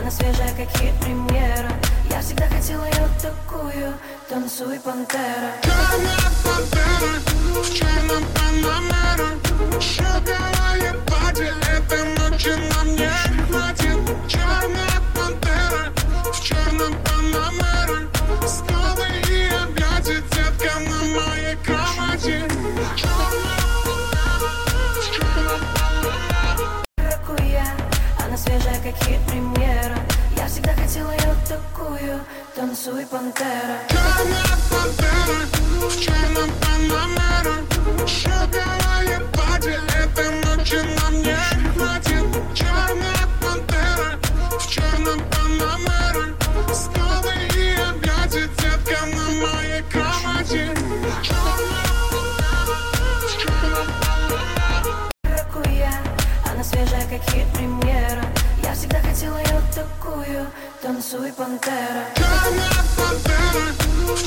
она свежая, как хит премьера. Я всегда хотела ее такую, танцуй, пантера. Черная пантера в черном панамера. Шоковая пати, этой ночи нам не хватит. Черная пантера в черном панамера. Снова и объятия, детка, на моей кровати. Черная пантера в черном панамера. Как я, она свежая, как хит премьера. Я всегда хотела ее такую, танцуй, пантера. Черная пантера в черном панамера. Шоковая пати, этой ночи нам не хватит. Черная пантера в черном панамера. Снова и объятия, детка, на моей кровати. Черная пантера в черном панамера. Как я, она свежая, как хит премьера. Я всегда хотела ее такую, танцуй, пантера. Черная пантера в